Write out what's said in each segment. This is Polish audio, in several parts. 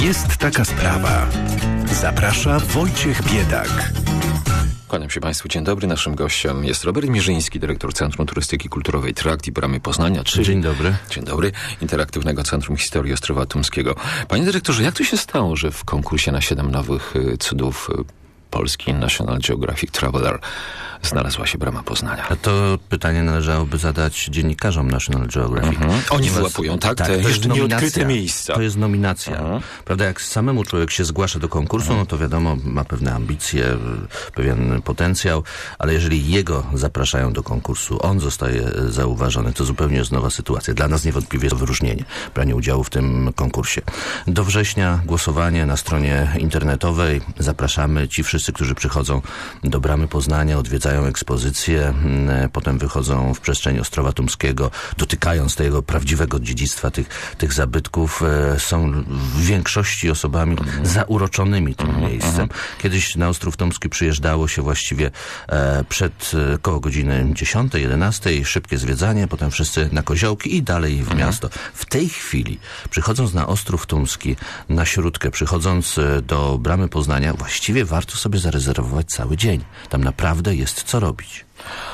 Jest taka sprawa. Zaprasza Wojciech Biedak. Kłaniam się Państwu, dzień dobry. Naszym gościem jest Robert Mierzyński, dyrektor Centrum Turystyki Kulturowej Trakt i Bramy Poznania. Dzień dobry. Dzień dobry. Interaktywnego Centrum Historii Ostrowa Tumskiego. Panie dyrektorze, jak to się stało, że w konkursie na 7 nowych cudów Polski National Geographic Traveler znalazła się Brama Poznania? A to pytanie należałoby zadać dziennikarzom National Geographic. Oni wyłapują, tak? Te jeszcze nieodkryte miejsca. To jest nominacja. Prawda, jak samemu człowiek się zgłasza do konkursu, no to wiadomo, ma pewne ambicje, pewien potencjał, ale jeżeli jego zapraszają do konkursu, on zostaje zauważony, to zupełnie jest nowa sytuacja. Dla nas niewątpliwie jest to wyróżnienie, branie udziału w tym konkursie. Do września głosowanie na stronie internetowej. Zapraszamy. Ci wszyscy, którzy przychodzą do Bramy Poznania, odwiedzają ekspozycje, potem wychodzą w przestrzeń Ostrowa Tumskiego, dotykając tego prawdziwego dziedzictwa tych zabytków, są w większości osobami zauroczonymi tym miejscem. Kiedyś na Ostrów Tumski przyjeżdżało się właściwie przed koło godziny 10, 11, szybkie zwiedzanie, potem wszyscy na koziołki i dalej w miasto. W tej chwili, przychodząc na Ostrów Tumski, na Śródkę, przychodząc do Bramy Poznania, właściwie warto sobie zarezerwować cały dzień. Tam naprawdę jest co robić.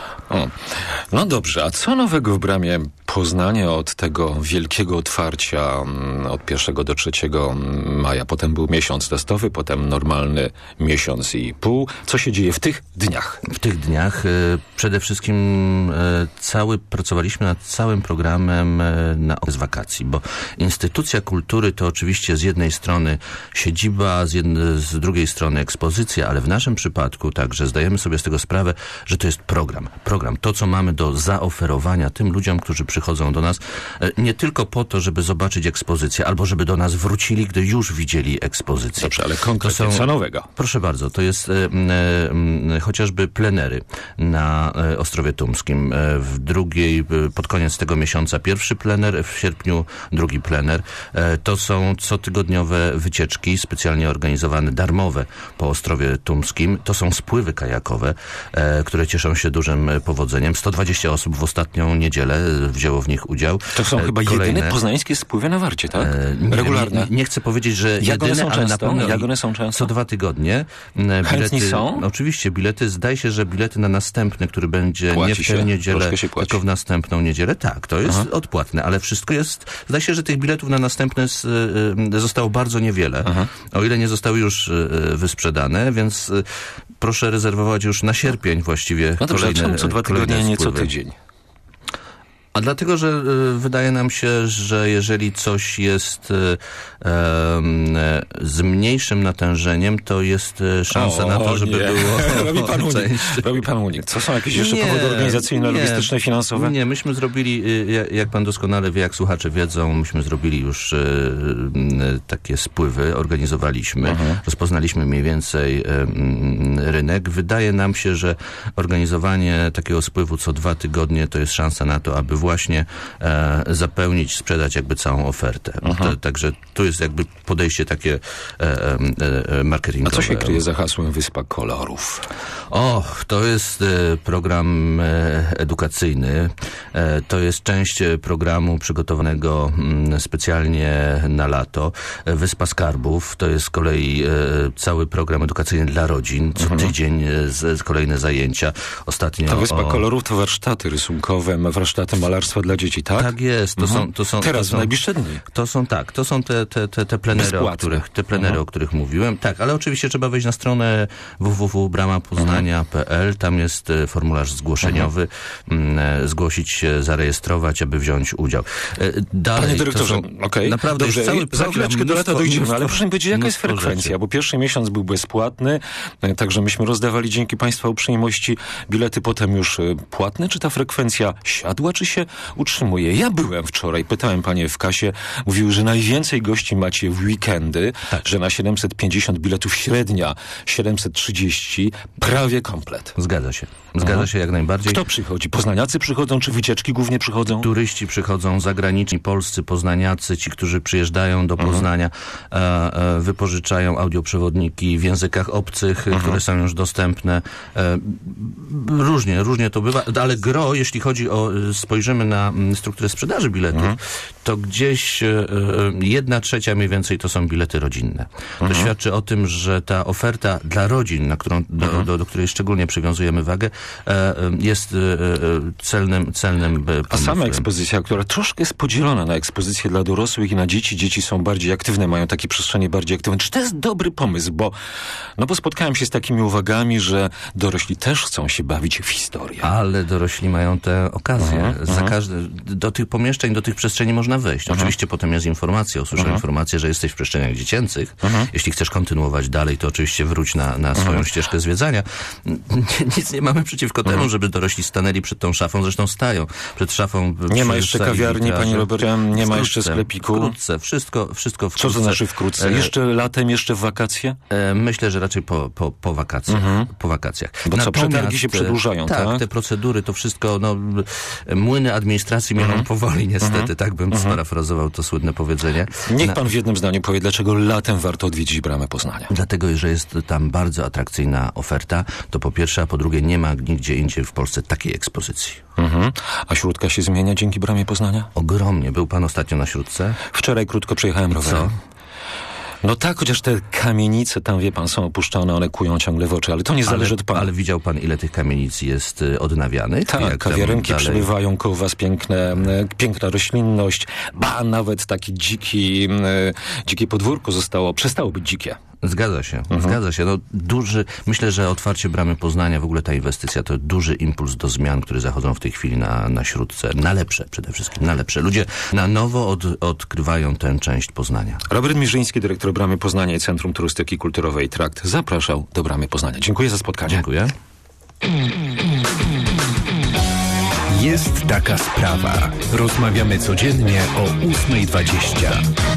No dobrze, a co nowego w Bramie Poznania od tego wielkiego otwarcia od 1 do 3 maja? Potem był miesiąc testowy, potem normalny miesiąc i pół. Co się dzieje w tych dniach? W tych dniach przede wszystkim pracowaliśmy nad całym programem na okres wakacji, bo instytucja kultury to oczywiście z jednej strony siedziba, z drugiej strony ekspozycja, ale w naszym przypadku także zdajemy sobie z tego sprawę, że to jest program. To, co mamy do zaoferowania tym ludziom, którzy przychodzą do nas, nie tylko po to, żeby zobaczyć ekspozycję, albo żeby do nas wrócili, gdy już widzieli ekspozycję. Dobrze, ale konkretnie co nowego? Proszę bardzo, to jest chociażby plenery na Ostrowie Tumskim. Pod koniec tego miesiąca pierwszy plener, w sierpniu drugi plener. To są cotygodniowe wycieczki, specjalnie organizowane, darmowe po Ostrowie Tumskim. To są spływy kajakowe, które cieszą się dużym powodzeniem. 120 osób w ostatnią niedzielę wzięło w nich udział. To są chyba jedyne poznańskie spływy na Warcie, tak? Regularne. Nie chcę powiedzieć, że jedyne, ale na pewno jak one są często? Co 2 tygodnie. Chętni są? Oczywiście, bilety. Zdaje się, że bilety na następny, który będzie nie w tę niedzielę, tylko w następną niedzielę. Tak, to jest odpłatne, ale wszystko jest... Zdaje się, że tych biletów na następne zostało bardzo niewiele. O ile nie zostały już wysprzedane, więc proszę rezerwować już na sierpień właściwie. No dobrze, czemu co 2 tygodnie, nie co tydzień? A dlatego, że wydaje nam się, że jeżeli coś jest z mniejszym natężeniem, to jest szansa na to, żeby było... Robi pan unik. Co są jakieś jeszcze powody organizacyjne, logistyczne, finansowe? Nie, myśmy zrobili, jak pan doskonale wie, jak słuchacze wiedzą, myśmy zrobili już takie spływy, organizowaliśmy, rozpoznaliśmy mniej więcej rynek. Wydaje nam się, że organizowanie takiego spływu co 2 tygodnie to jest szansa na to, aby właśnie zapełnić, sprzedać jakby całą ofertę. Także tu jest jakby podejście takie marketingowe. A co się kryje za hasłem Wyspa Kolorów? To jest program edukacyjny. To jest część programu przygotowanego specjalnie na lato. Wyspa Skarbów to jest z kolei cały program edukacyjny dla rodzin. Co tydzień kolejne zajęcia. Ostatnio... Ta Wyspa Kolorów to warsztaty rysunkowe, warsztaty malarstwa dla dzieci, tak? Tak jest. Teraz, w najbliższe dni. To są te plenery, o których mówiłem. Tak, ale oczywiście trzeba wejść na stronę www.bramapoznania.pl. Tam jest formularz zgłoszeniowy. Zgłosić się, zarejestrować, aby wziąć udział. Dalej, panie dyrektorze, naprawdę dobrze, jest cały za chwileczkę do lata dojdziemy, ale proszę mi powiedzieć, jaka jest frekwencja? Bo pierwszy miesiąc był bezpłatny, także myśmy rozdawali dzięki państwa uprzejmości bilety, potem już płatne. Czy ta frekwencja siadła, czy się utrzymuje? Ja byłem wczoraj, pytałem panie w kasie, mówiły, że najwięcej gości macie w weekendy, że na 750 biletów średnia 730, prawie komplet. Zgadza się jak najbardziej. Kto przychodzi? Poznaniacy przychodzą, czy wycieczki głównie przychodzą? Turyści przychodzą, zagraniczni, polscy, poznaniacy, ci, którzy przyjeżdżają do Poznania, wypożyczają audioprzewodniki w językach obcych, które są już dostępne. Różnie to bywa, ale gro, jeśli chodzi o spojrzenie spojrzymy na strukturę sprzedaży biletów, to gdzieś 1/3 mniej więcej to są bilety rodzinne. To świadczy o tym, że ta oferta dla rodzin, na którą, do której szczególnie przywiązujemy wagę, jest celnym pomysłem. A sama ekspozycja, która troszkę jest podzielona na ekspozycję dla dorosłych i na dzieci. Dzieci są bardziej aktywne, mają takie przestrzenie bardziej aktywne. Czy to jest dobry pomysł? Bo spotkałem się z takimi uwagami, że dorośli też chcą się bawić w historię. Ale dorośli mają tę okazję. Do tych pomieszczeń, do tych przestrzeni można wejść. Oczywiście potem jest informacja, usłyszałem informację, że jesteś w przestrzeniach dziecięcych. Jeśli chcesz kontynuować dalej, to oczywiście wróć na swoją ścieżkę zwiedzania. Nic nie mamy przeciwko temu, żeby dorośli stanęli przed tą szafą. Zresztą stają przed szafą. Nie ma jeszcze kawiarni, panie Robercie, nie ma jeszcze sklepiku. Wkrótce, wszystko wkrótce. Co to znaczy wkrótce? Jeszcze latem, jeszcze w wakacje? Myślę, że raczej po wakacjach. Po wakacjach. Bo co, przetargi się przedłużają, tak? Te procedury, to wszystko, młyny administracji mielą powoli, niestety, tak bym sparafrazował to słynne powiedzenie. Niech pan w jednym zdaniu powie, dlaczego latem warto odwiedzić Bramę Poznania. Dlatego, że jest tam bardzo atrakcyjna oferta, to po pierwsze, a po drugie nie ma nigdzie indziej w Polsce takiej ekspozycji. A Śródka się zmienia dzięki Bramie Poznania? Ogromnie. Był pan ostatnio na Śródce? Wczoraj krótko przejechałem rowerem. Co? No tak, chociaż te kamienice tam, wie pan, są opuszczone, one kują ciągle w oczy, ale to nie zależy od pana. Ale widział pan, ile tych kamienic jest odnawianych? Tak, kawiarenki przybywają koło was, piękna roślinność, nawet takie dzikie podwórko przestało być dzikie. Zgadza się. Myślę, że otwarcie Bramy Poznania, w ogóle ta inwestycja to duży impuls do zmian, które zachodzą w tej chwili na Śródce. Na lepsze przede wszystkim, na lepsze. Ludzie na nowo odkrywają tę część Poznania. Robert Mierzyński, dyrektor Bramy Poznania i Centrum Turystyki Kulturowej Trakt, zapraszał do Bramy Poznania. Dziękuję za spotkanie. Dziękuję. Jest taka sprawa. Rozmawiamy codziennie o 8:20.